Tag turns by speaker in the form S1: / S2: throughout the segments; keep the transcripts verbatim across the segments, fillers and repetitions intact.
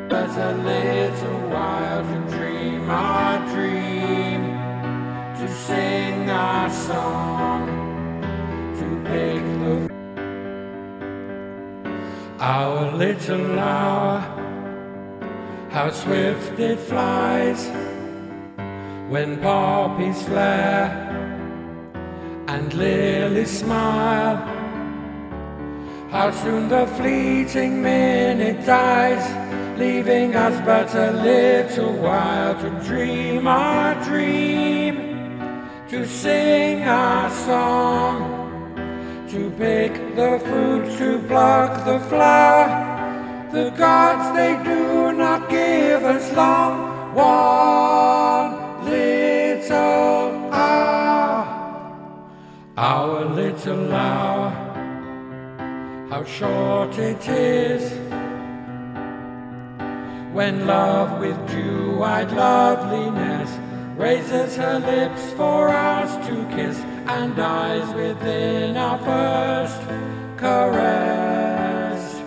S1: but a little while to dream our dream, to sing our song, to pick the our little hour, how swift it flies when poppies flare and lilies smile. How soon the fleeting minute dies, leaving us but a little while to dream our dream, to sing our song, to pick the fruit, to pluck the flower. The gods, they do not give us long. One little hour, our little hour, how short it is, when love with dew-eyed loveliness raises her lips for us to kiss, and dies within our first caress.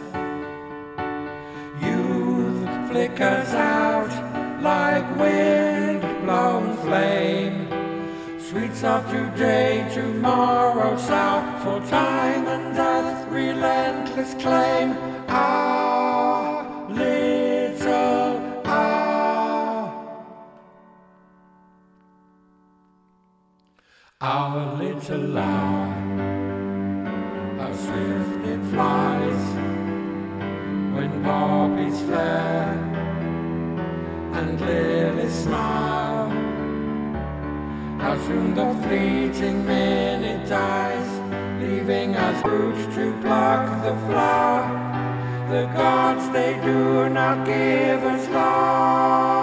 S1: Youth flickers out like wind-blown flame, sweets of today, tomorrow's out, for time and death relentless claim our little hour. Our little hour, how swift it flies when poppies flare and lilies smile. How soon the fleeting minute dies, leaving us roots to pluck the flower. The gods, they do not give us long.